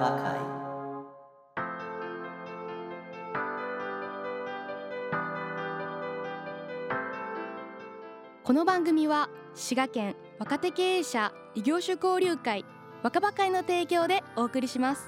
ば会。 この番組は滋賀県若手経営者異業種交流会若葉会の提供でお送りします。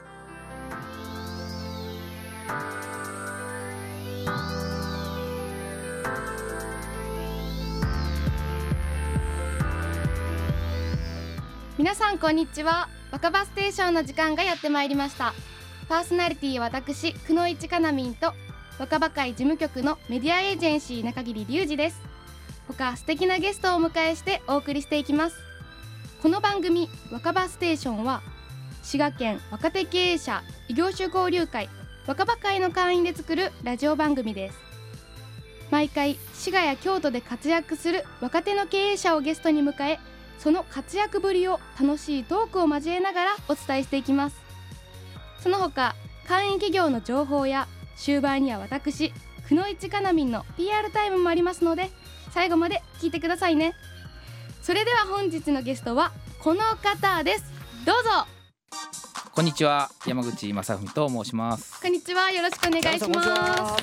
皆さんこんにちは。若葉ステーションの時間がやってまいりました。パーソナリティは私久野市かなみんと若葉会事務局のメディアエージェンシー中桐隆二です。他素敵なゲストをお迎えしてお送りしていきます。この番組若葉ステーションは滋賀県若手経営者異業種交流会若葉会の会員で作るラジオ番組です。毎回滋賀や京都で活躍する若手の経営者をゲストに迎え、その活躍ぶりを楽しいトークを交えながらお伝えしていきます。その他会員企業の情報や終盤には私久野市かなみんの PR タイムもありますので最後まで聞いてくださいね。それでは本日のゲストはこの方です。どうぞ。 こんにちは、山口正文と申します。 こんにちは、よろしくお願いします。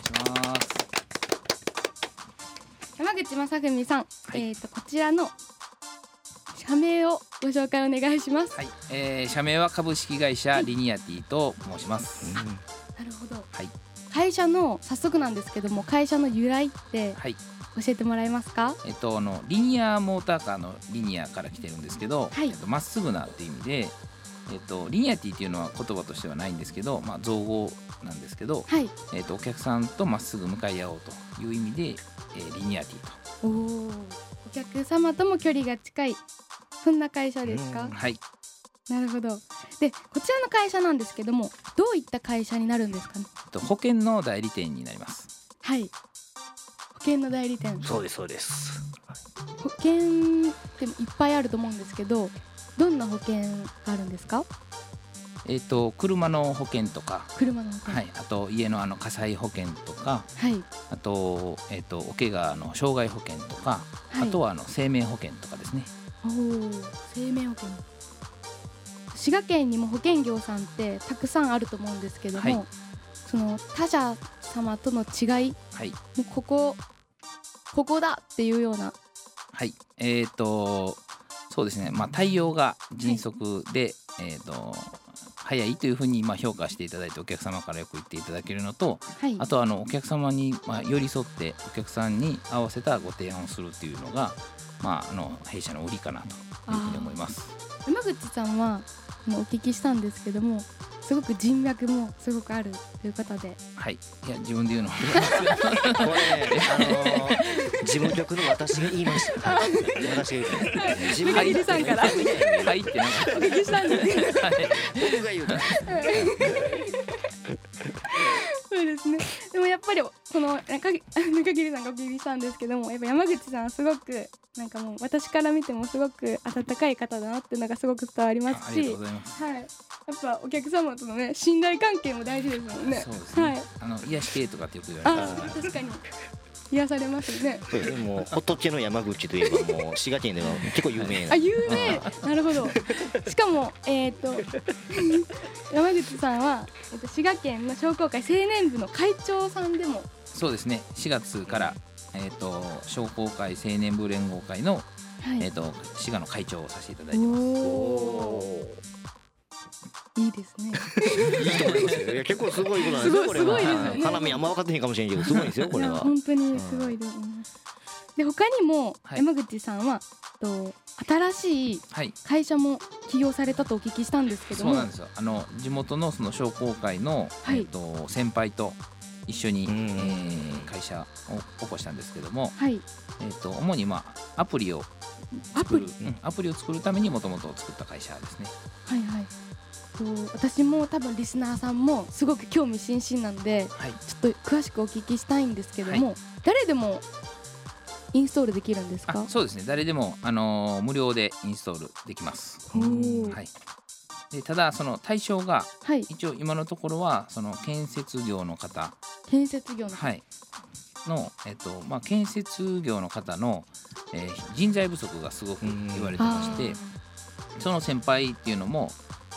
山口正文さん、こちらの社名をご紹介お願いします。 はい、社名は株式会社リニアティと申します。 なるほど、 はい、 会社の早速なんですけども、会社の由来って教えてもらえますか？ リニアモーターカーのリニアから来てるんですけど、 はい、 まっすぐなっていう意味で、リニアティっていうのは言葉としてはないんですけど、造語なんですけど、 はい、 お客さんとまっすぐ向かい合おうという意味で、リニアティと。 お客様とも距離が近い、そんな会社ですか？ はい、 なるほど。でこちらの会社なんですけども、どういった会社になるんですかね？ 保険の代理店になります。 はい、保険の代理店。 そうですそうです。 保険っていっぱいあると思うんですけど、どんな保険があるんですか？ 車の保険とか、 車の保険、 はい、あと家の火災保険とか、 はい、 あと、お怪我の傷害保険とか、 はい、 あとは生命保険とかですね。 生命保険。滋賀県にも保険業さんってたくさんあると思うんですけども、はい、その他社様との違い、はい、もうここだっていうような。 はい、そうですね、対応が迅速で、はい、早いというふうに評価していただいて、お客様からよく言っていただけるのと、はい、あとお客様に寄り添ってお客さんに合わせたご提案をするっていうのが、弊社の売りかなというふうに思います。 山口さんはお聞きしたんですけども、すごく人脈もすごくあるということで。はい、 いや自分で言うのこれ事務局の私が言いました。私が言う中桐さんからはいってなんかお聞きしたんですけど、 僕が言うからそうですね。でもやっぱりこの中桐さんがお聞きしたんですけども、やっぱ山口さんはすごくなんかもう私から見てもすごく温かい方だなっていうのがすごく伝わりますし、 ありがとうございます。 はい、やっぱお客様とのね信頼関係も大事ですもんね。 そうですね、はい、癒し系とかってよく言われます。 確かに癒されますね。 そうですね、もうホットチェの山口といえばもう滋賀県では結構有名な。 有名なるほど。しかも山口さんは、滋賀県の商工会青年部の会長さんでも。 そうですね、4月から、商工会青年部連合会の、はい、滋賀の会長をさせていただいてます。 いいですね。 いいと思いますよ。いや結構すごいことなんですよ。これはすごいですよね。 花見あんま分かってへんかもしれんけどすごいですよこれは。 本当にすごいです、で他にも山口さんは、新しい会社も起業されたとお聞きしたんですけども。 そうなんですよ。地元のその商工会の、はい、先輩と一緒に、会社を起こしたんですけども、はい、主にアプリを作るためにもともと作った会社ですね。はいはい。 私も多分リスナーさんもすごく興味津々なんで、はい、ちょっと詳しくお聞きしたいんですけども、はい、誰でもインストールできるんですか？ そうですね、誰でも、無料でインストールできます。はい、でただその対象が、はい、一応今のところはその建設業の方、はいの、建設業の方の、人材不足がすごく言われてまして、その先輩っていうのも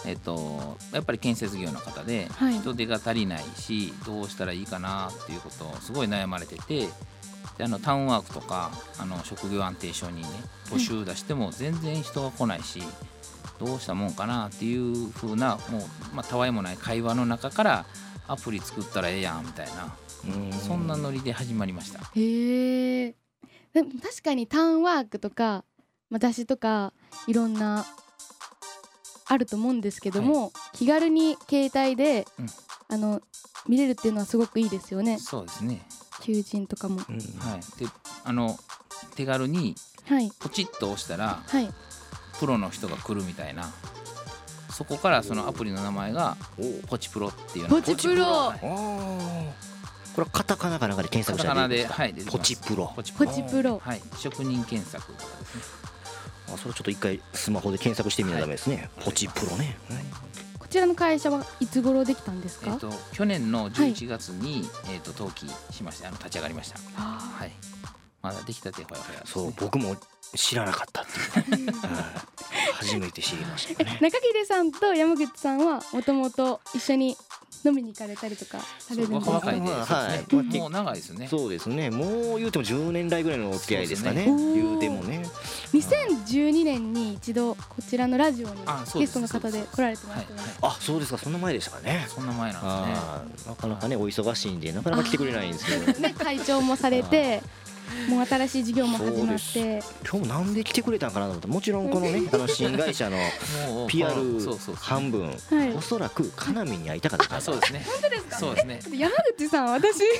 やっぱり建設業の方で人手が足りないし、どうしたらいいかなっていうことをすごい悩まれてて、でタウンワークとか職業安定承認ね募集出しても全然人が来ないし、どうしたもんかなっていう風なもう、たわいもない会話の中からアプリ作ったらええやんみたいな、そんなノリで始まりました。 へえ。でも確かにタウンワークとか、雑誌とかいろんなあると思うんですけども、気軽に携帯で、見れるっていうのはすごくいいですよね。 そうですね。 求人とかも、 で手軽にポチッと押したら、プロの人が来るみたいな、そこからそのアプリの名前がポチプロっていうの。 ポチプロ、 これはカタカナかなんかで検索したら出てきますか？ カタカナで、出てきます。 ポチプロ。 ポチプロ、 職人検索とかですね。 それちょっと一回スマホで検索してみないとダメですね。ポチプロね。 こちらの会社はいつ頃できたんですか？ 去年の11月に、登記しまして立ち上がりました。まだできたてほやほやですね。 そう僕も知らなかったっていう初めて知りましたね。 中桐さんと山口さんはもともと一緒に飲みに行かれたりとかされるんですか？ 若いで、そうですね。もう長いですね。 そうですね。もう言うても10年来ぐらいのお付き合いですかね。言うてもね。 2012年に一度こちらのラジオにゲストの方で来られてましたね。 そうですか。そんな前でしたかね。 そんな前なんですね。 なかなかねお忙しいんでなかなか来てくれないんですけどね、会長もされてもう新しい事業も始まって、 今日もなんで来てくれたんかなと思ったら、もちろんこのね新会社の PR 半分、おそらくかなみんに会いたかった。 そうですね。 本当ですか？ そうですね。 山口さん、私の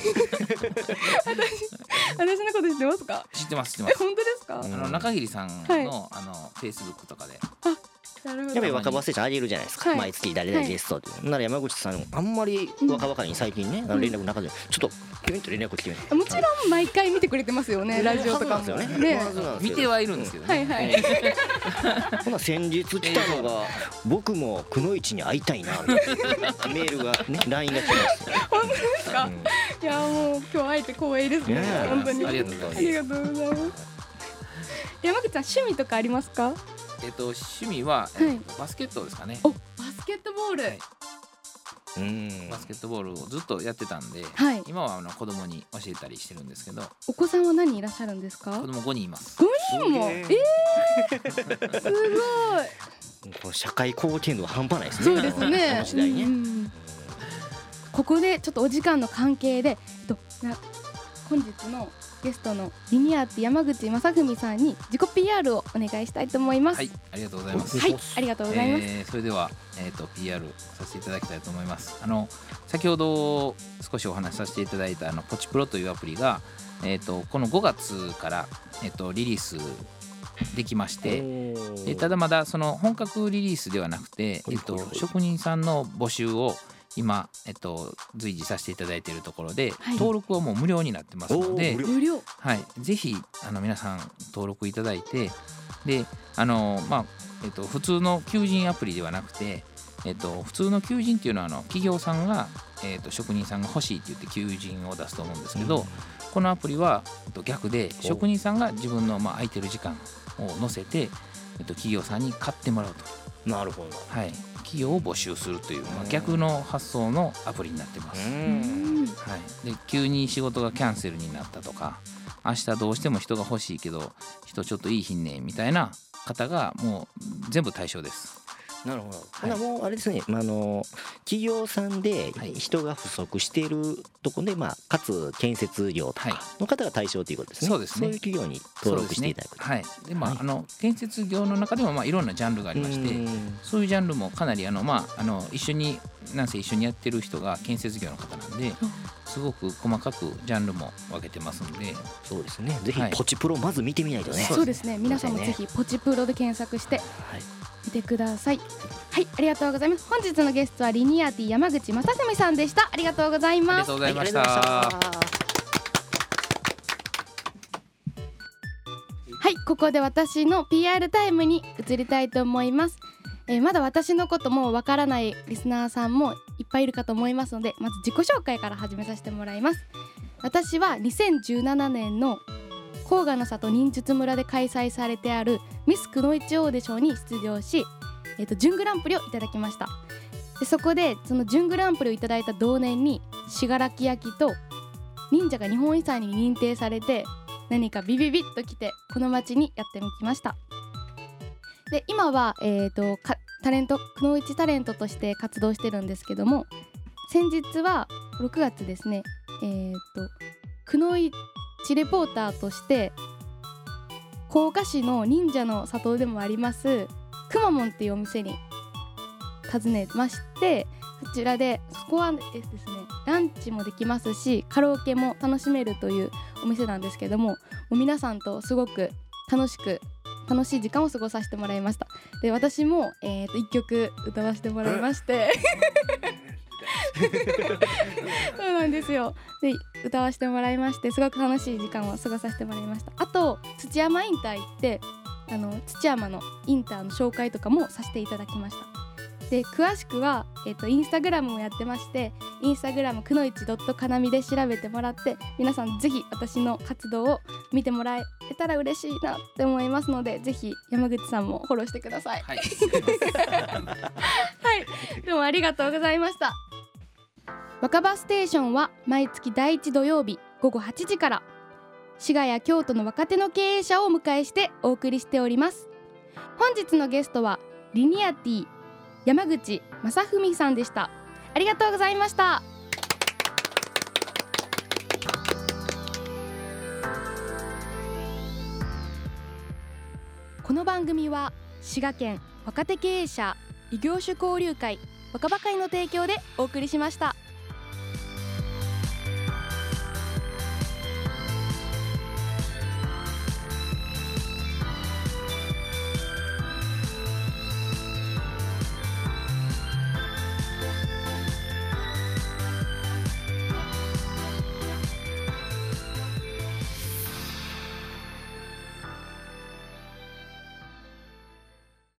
こと知ってますか？ 知ってます。本当ですか？ 中桐さんのFacebook とかで。 やっぱり若葉ステーションあげるじゃないですか、毎月誰々ゲストってなら山口さんあんまり若々に最近ね連絡なかったで、ちょっとピュンと連絡来てみて。 もちろん毎回見てくれてますよね、ラジオとかもね。 見てはいるんですけどね。 ほな先日来たのが僕もくのいちに会いたいなメールがね LINE が来ました。 本当ですか？いやもう今日会えて光栄ですね。本当にありがとうございます。 ありがとうございます。山口さん趣味とかありますか？ 趣味はバスケットですかね。 バスケットボール。 バスケットボールをずっとやってたんで、今は子供に教えたりしてるんですけど。 お子さんは何人いらっしゃるんですか？ 子供5人います。 5人も？すごい。社会貢献度は半端ないですね。 そうですね。この時代ね。ここでちょっとお時間の関係で、本日のゲストのリニアーテ山口正文さんに自己 PR をお願いしたいと思います。 ありがとうございます。 ありがとうございます。 それでは、PR させていただきたいと思います。先ほど少しお話しさせていただいたポチプロというアプリが、この5月から、リリースできまして、ただまだその本格リリースではなくて、職人さんの募集を今、随時させていただいているところで、登録はもう無料になってますので、ぜひ皆さん登録いただいて、で普通の求人アプリではなくて、普通の求人っていうのは企業さんが、職人さんが欲しいって言って求人を出すと思うんですけど、このアプリは逆で職人さんが自分の空いてる時間を載せて、企業さんに買ってもらうと。 なるほど。 企業を募集するという、逆の発想のアプリになってます。で急に仕事がキャンセルになったとか、明日どうしても人が欲しいけど人ちょっといいひんねみたいな方がもう全部対象です。 なるほど。もうあれですね、企業さんで人が不足しているところで、かつ建設業とかの方が対象ということですね。 そうですね。 そういう企業に登録していただく。 で建設業の中でもいろんなジャンルがありまして、そういうジャンルもかなり一緒にやってる人が建設業の方なんで、すごく細かくジャンルも分けてますので。 そうですね。ぜひポチプロまず見てみないとね。 そうですね。皆さんもぜひポチプロで検索して見てください。ありがとうございます。本日のゲストはリニアーティ山口正文さんでした。ありがとうございます。 ありがとうございました。 ここで私の PR タイムに移りたいと思います。まだ私のこともわからないリスナーさんもいっぱいいるかと思いますので、まず自己紹介から始めさせてもらいます。私は2017年の甲賀の里忍術村で開催されてあるミスくのいちオーディションに出場し、 準グランプリをいただきました。でそこでその準グランプリをいただいた同年に信楽焼と忍者が日本遺産に認定されて、何かビビビッときてこの町にやってきました。で今は、タレントくのいちタレントとして活動してるんですけども、先日は6月ですね、くのいちレポーターとして甲賀市の忍者の里でもありますくまモンっていうお店に訪ねまして、そちらでそこはですねランチもできますしカラオケも楽しめるというお店なんですけども、もう皆さんとすごく楽しい時間を過ごさせてもらいました。で私も、1曲歌わせてもらいましてそうなんですよ。で歌わせてもらいまして、すごく楽しい時間を過ごさせてもらいました。あと土山インター行って土山のインターの紹介とかもさせていただきました。で詳しくは、インスタグラムもやってまして、インスタグラムくのいちかなみで調べてもらって、皆さんぜひ私の活動を見てもらえたら嬉しいなって思いますので、ぜひ山口さんもフォローしてください。はい、はい、どうもありがとうございました。若葉ステーションは毎月第1土曜日午後8時から滋賀や京都の若手の経営者をお迎えしてお送りしております。本日のゲストはリニアティ山口正文さんでした。ありがとうございました。この番組は滋賀県若手経営者異業種交流会若葉会の提供でお送りしました。